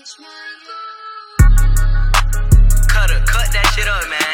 Cut that shit up, man.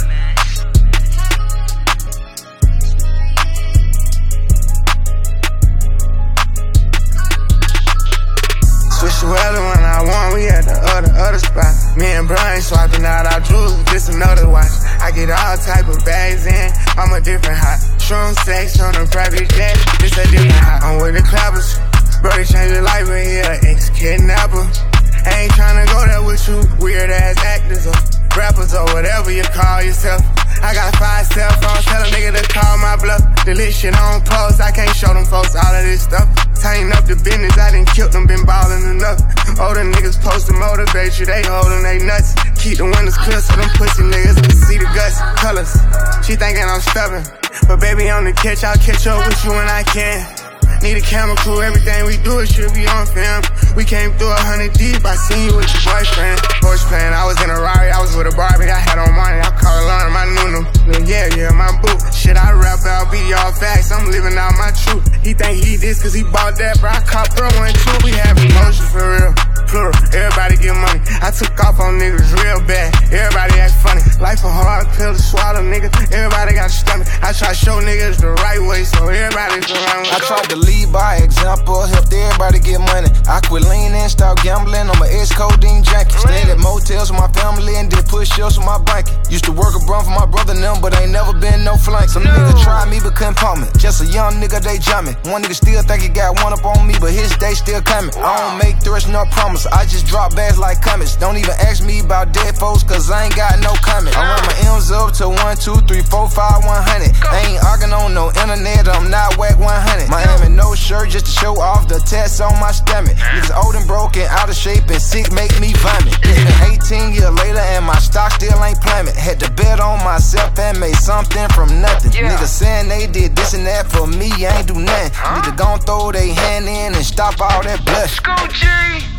Switch the weather when I want, we at the other spot. Me and Brian swapping out our jewels, just another watch. I get all type of bags in, I'm a different hot. Shroom sex on a private jet, it's a different hot. I'm with the clappers, bro, they changed your life, but he an ex-kidnapper. I ain't tryna go there with you, weird ass actors or rappers or whatever you call yourself. I got 5 cell phones, tell a nigga to call my bluff. Delete shit on post, I can't show them folks all of this stuff. Tighten up the business, I done killed them, been ballin' enough. Older niggas supposed to motivate you, they holdin' they nuts. Keep the windows clear so them pussy niggas can see the guts, colors. She thinking I'm stubborn, but baby on the catch, I'll catch up with you when I can. Need a camera crew, everything we do, it should be on film. We came through 100 deep, I seen you with your boyfriend. Horse playing, I was in a Rari, I was with a Barbie, I had on money, I called Alana, my Nunu. Yeah, my boo. Shit, I rap out, be all facts, I'm living out my truth. He think he this cause he bought that, bro, I caught bro one too. We have emotions for real, plural, everybody get money. I took off on niggas real bad, everybody act funny. Life a hard pill to swallow, nigga, everybody got a stomach. I try to show niggas the right way, so everybody's around. I tried to lead by example, helped everybody get money. I quit leaning, start gambling on my ex-codeine junkie. Stayed at motels with my family and did push-ups with my blanket. Used to work a brun for my brother and them, but ain't never been no flank. Some niggas tried me but couldn't pump me. Just a young nigga, they jump me. One nigga still think he got one up on me, but his day still coming. I don't make threats nor promise, I just drop bags like comets. Don't even ask me about dead folks, cause I ain't got no comment. I run my M's up to 1, 2, 3, 4, 5, 100. I ain't arguing on no internet, I'm not whack 100. Miami no shirt just to show off the tats on my stomach. Niggas old and broken, out of shape and sick, make me vomit. It's been 18 years later and my stock still ain't plummet. Had to bet on myself and made something from nothing. Niggas saying they did this and that for me, I ain't do nothing. Need to gon' throw they hand in and stop all that blush. Go G!